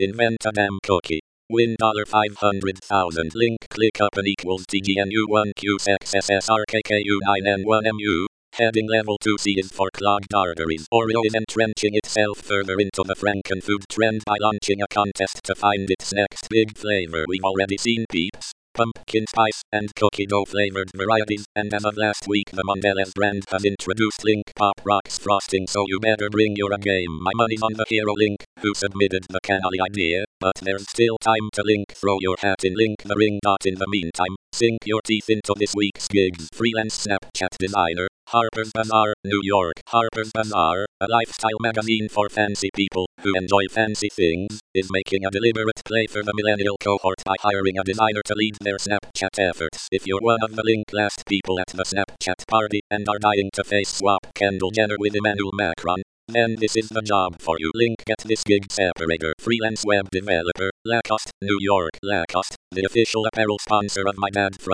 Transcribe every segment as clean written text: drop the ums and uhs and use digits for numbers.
Invent a damn cookie. Win $500,000. Link click up and equals TGNU1QSXSSRKKU9N1MU. Heading level 2C is for clogged arteries. Oreo is entrenching itself further into the frankenfood trend by launching a contest to find its next big flavor. We've already seen Peeps, pumpkin spice, and cookie dough flavored varieties, and as of last week the Mondelez brand has introduced Link Pop Rocks frosting, so you better bring your A game. My money's on the hero Link, who submitted the canali idea, but there's still time to Link. Throw your hat in Link the ring. In the meantime, sink your teeth into this week's gigs. Freelance Snapchat designer, Harper's Bazaar, New York. Harper's Bazaar, a lifestyle magazine for fancy people who enjoy fancy things, is making a deliberate play for the millennial cohort by hiring a designer to lead their Snapchat efforts. If you're one of the Link last people at the Snapchat party and are dying to face swap Kendall Jenner with Emmanuel Macron, then this is the job for you. Link get this gig separator. Freelance web developer, Lacoste, New York. Lacoste, the official apparel sponsor of my dad from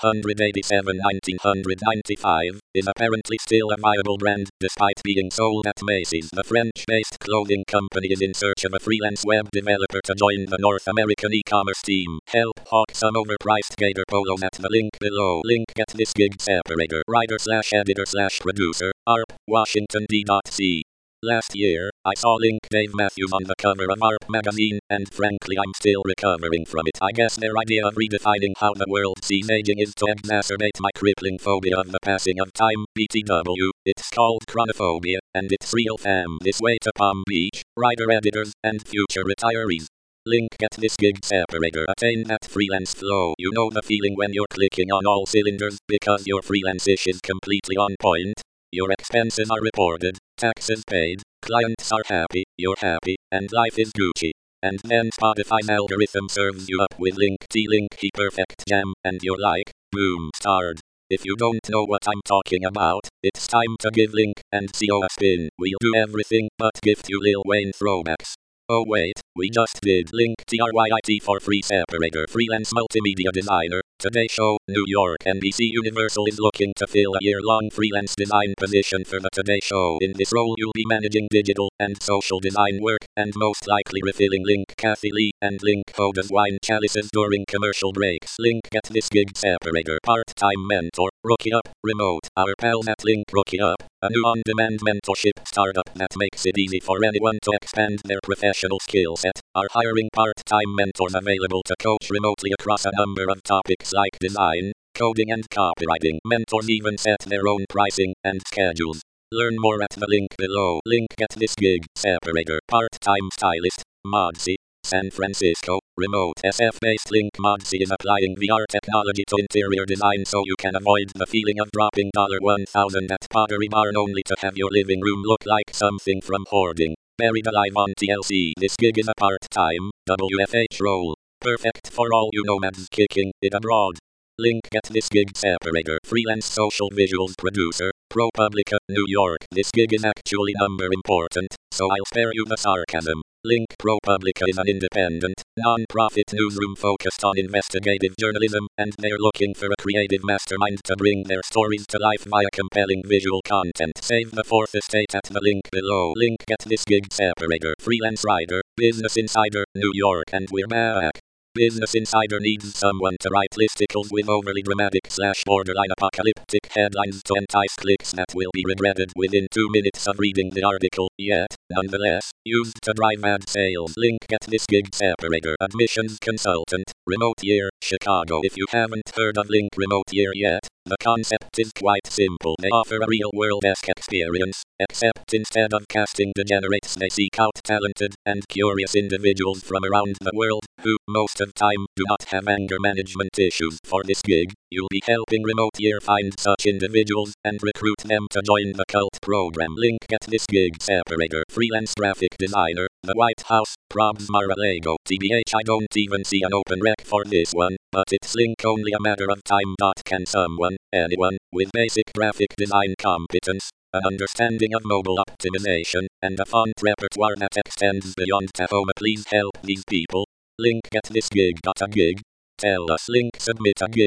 1987-1995, is apparently still a viable brand, despite being sold at Macy's. The French-based clothing company is in search of a freelance web developer to join the North American e-commerce team. Help hawk some overpriced gator polos at the link below. Link get this gig separator. Writer/editor/producer, ARP, Washington D.C. Last year, I saw Link Dave Matthews on the cover of ARP magazine, and frankly I'm still recovering from it. I guess their idea of redefining how the world sees aging is to exacerbate my crippling phobia of the passing of time. BTW, it's called chronophobia, and it's real fam. This way to Palm Beach, writer-editors, and future retirees. Link get this gig separator. Attain that freelance flow. You know the feeling when you're clicking on all cylinders because your freelance-ish is completely on point. Your expenses are reported, taxes paid, clients are happy, you're happy, and life is Gucci. And then Spotify's algorithm serves you up with Link Perfect Jam, and you're like, boom, starred. If you don't know what I'm talking about, it's time to give Link and CO a spin. We'll do everything but gift you Lil Wayne throwbacks. Oh wait, we just did. Link TRYIT for free separator. Freelance multimedia designer, Today Show, New York. NBC Universal is looking to fill a year-long freelance design position for the Today Show. In this role you'll be managing digital and social design work, and most likely refilling Link Kathy Lee and Link Hoda's wine chalices during commercial breaks. Link get this gig separator. Part-time mentor, Rookie Up, remote. Our pals at Link Rookie Up, a new on-demand mentorship startup that makes it easy for anyone to expand their professional skill set, are hiring part-time mentors available to coach remotely across a number of topics like design, coding and copywriting. Mentors even set their own pricing and schedules. Learn more at the link below. Link get this gig separator. Part-time stylist, Modsy, San Francisco, remote. SF-based Link Modsy is applying VR technology to interior design so you can avoid the feeling of dropping $1,000 at Pottery Barn only to have your living room look like something from Hoarding. Buried alive on TLC. This gig is a part-time, WFH role. Perfect for all you nomads kicking it abroad. Link get this gig separator. Freelance social visuals producer, ProPublica, New York. This gig is actually number important, so I'll spare you the sarcasm. Link ProPublica is an independent, non-profit newsroom focused on investigative journalism, and they're looking for a creative mastermind to bring their stories to life via compelling visual content. Save the fourth estate at the link below. Link get this gig separator. Freelance writer, Business Insider, New York. And we're back. Business Insider needs someone to write listicles with overly dramatic/borderline apocalyptic headlines to entice clicks that will be regretted within 2 minutes of reading the article, yet, nonetheless, used to drive ad sales. Link get this gig separator. Admissions consultant, Remote Year, Chicago. If you haven't heard of Link Remote Year yet, the concept is quite simple. They offer a real-world-esque experience, except instead of casting degenerates they seek out talented and curious individuals from around the world, who, most of time, do not have anger management issues. For this gig, you'll be helping Remote Year find such individuals and recruit them to join the cult program. Link get this gig separator. Freelance graphic designer, the White House, Probs Mar-a-Lago. TBH I don't even see an open rec for this one, but it's Link only a matter of time. Can someone, anyone, with basic graphic design competence, an understanding of mobile optimization, and a font repertoire that extends beyond Tahoma please help these people? Link get this gig. Got a gig? Tell us. Link submit a gig.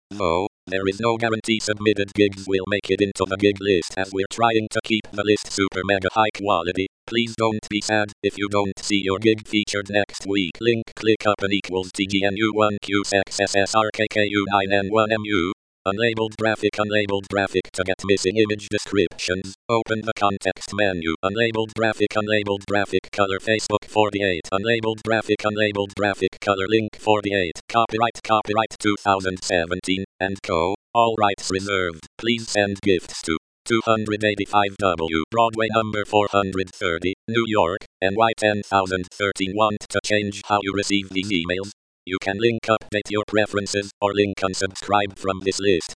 Though, there is no guarantee submitted gigs will make it into the gig list as we're trying to keep the list super mega high quality. Please don't be sad if you don't see your gig featured next week. Link click up and equals TGNU1QSXSSRKKU9N1MU. Unlabeled graphic to get missing image descriptions. Open the context menu. Unlabeled graphic color Facebook 48. Unlabeled graphic color link 48. Copyright 2017 and co. All rights reserved. Please send gifts to 285W Broadway number 430, New York, NY 10013. Want to change how you receive these emails? You can link update your preferences or link unsubscribe from this list.